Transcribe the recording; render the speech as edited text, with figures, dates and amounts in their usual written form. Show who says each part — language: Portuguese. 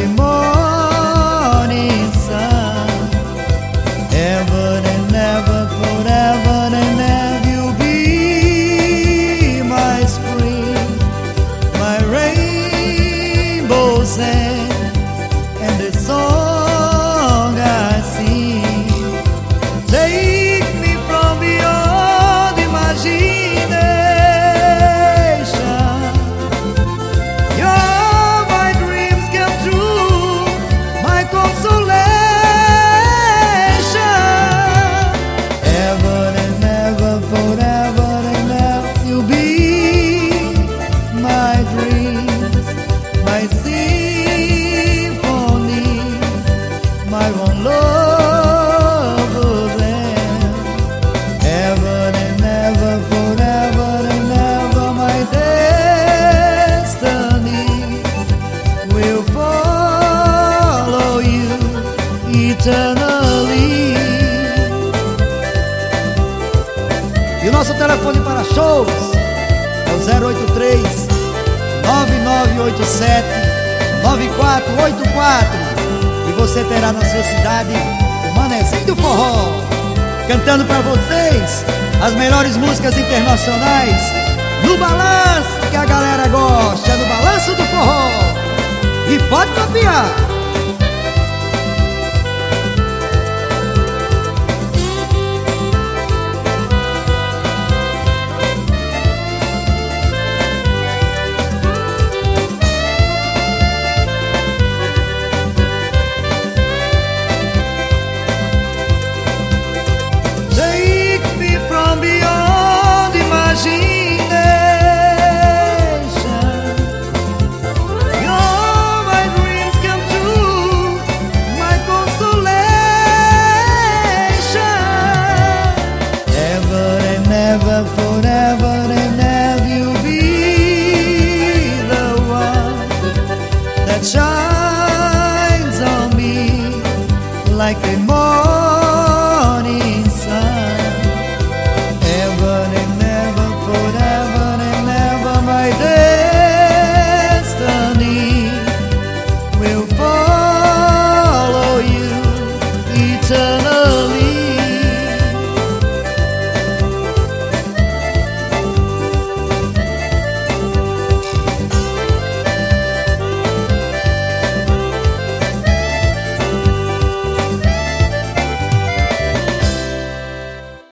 Speaker 1: the morning sun. Ever and ever, forever and ever, you'll be my spring, my rainbow sand, and the song I sing. Take me from beyond imagination. You're my dreams come true, my consolation. Ever and ever, forever and ever, you'll be my dreams, my symphony, my one love of them. Ever and ever, forever and ever, my destiny will follow you eternally. E o nosso telefone para shows é o 083 9987 9484. E você terá na sua cidade o Manezinho do Forró, cantando para vocês as melhores músicas internacionais no balanço que a galera gosta, no balanço do forró. E pode copiar. Take me from beyond imagination. You're my dreams come true, my consolation. Ever and ever, forever and ever, you'll be the one that shines on me like a